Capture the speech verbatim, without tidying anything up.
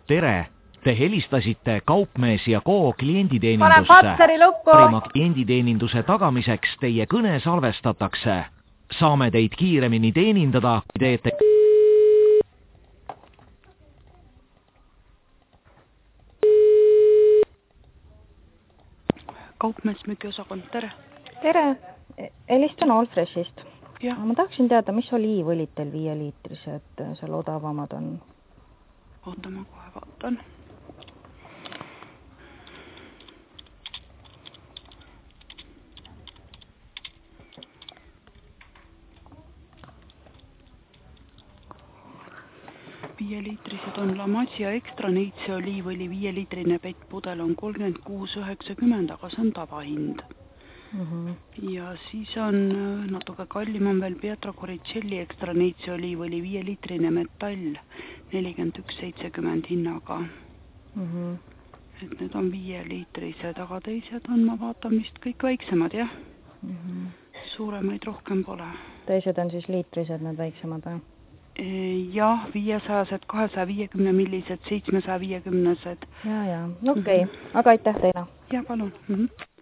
tere! Te helistasite Kaupmees ja Ko klienditeenindusse. Pane patseri lukku! Parima klienditeeninduse tagamiseks teie kõne salvestatakse. Saame teid kiiremini teenindada, kui teete... Kaupmees müügiosakond, tere! Tere! Helistan Allfreshist. Ja. Ma tahaksin teada, mis oliivõlid teil viie liitrised seal odavamad on? Oota, ma kohe vaatan. viie liitrised on La Masia Extra Neitse oliivõli, viie liitrine pettpudel on kolmkümmend kuus üheksakümmend, aga see on tavahind. Mm-hmm. Ja siis on natuke kallim on veel Pietro Coricelli Extra Neitse oliivõli, viie liitrine metall, nelikümmend üks seitsekümmend hinnaga. Mm-hmm. Et need on viie liitrised, aga teised on, ma vaatan vist kõik väiksemad, jah? Mm-hmm. Suuremaid rohkem pole. Teised on siis liitrised, need väiksemad, või? Jah, viiesajased, kahesaja viiekümne millised, seitsmesaja viiekümnesed. Ja, ja, okei. Okay. Mm-hmm. Aga aitäh teile. Ja, palun. Mm-hmm.